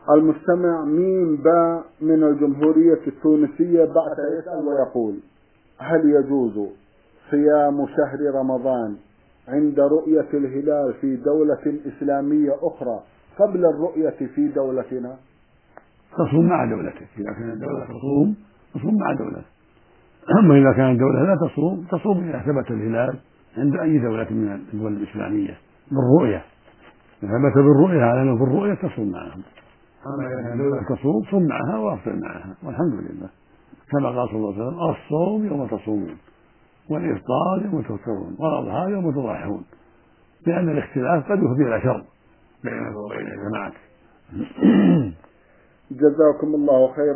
المستمع ميم باء من الجمهورية التونسية بعد يسأل ويقول: هل يجوز صيام شهر رمضان عند رؤية الهلال في دولة إسلامية أخرى قبل الرؤية في دولتنا؟ تصوم مع دولتك، إذا كانت الدولة تصوم مع دولتك. أما إذا كانت الدولة لا تصوم إذا ثبت الهلال عند أي دولة من الدول الإسلامية بالرؤية. إذا ثبت بالرؤية على أنه بالرؤية تصوم معهم. أما إذا كانت الدولة صم معها وأفطر معها، والحمد لله. كما قال صلى الله عليه وسلم: الصوم يوم تصومون، والإفطار يوم تفطرون، والأضحى يوم تضحون، لأن الاختلاف قد يفضي إلى شر بين الجماعات. جزاكم الله خيرا.